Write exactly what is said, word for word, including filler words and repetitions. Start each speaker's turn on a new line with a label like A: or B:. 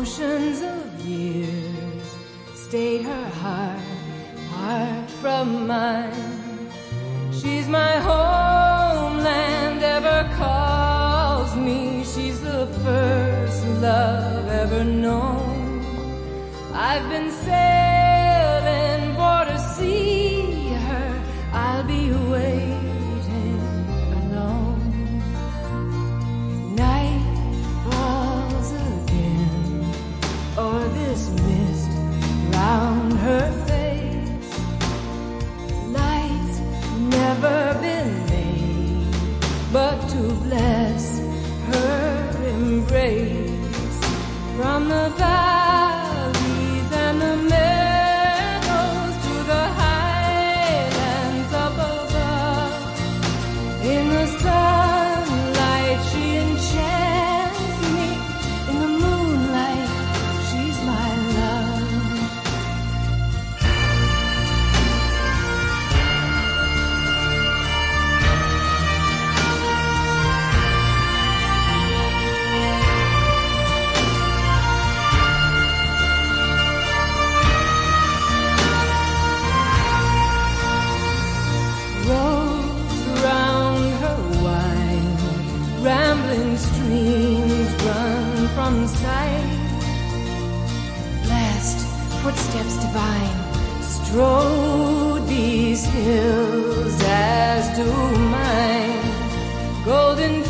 A: Oceans of years stayed her heart apart from mine. She's my homeland, ever calls me. She's the first love ever known. I've been sailing for to see her. I'll be waiting alone. Night falls again o'er this mist round her face. Light's never been made but to bless her embrace. From the valleys and the meadows to the highlands up above, in the sunlight she enchants me, in the moonlight she's my love. Roads around her wide, rambling streams run from sight. Last footsteps divine strode these hills as do mine. Golden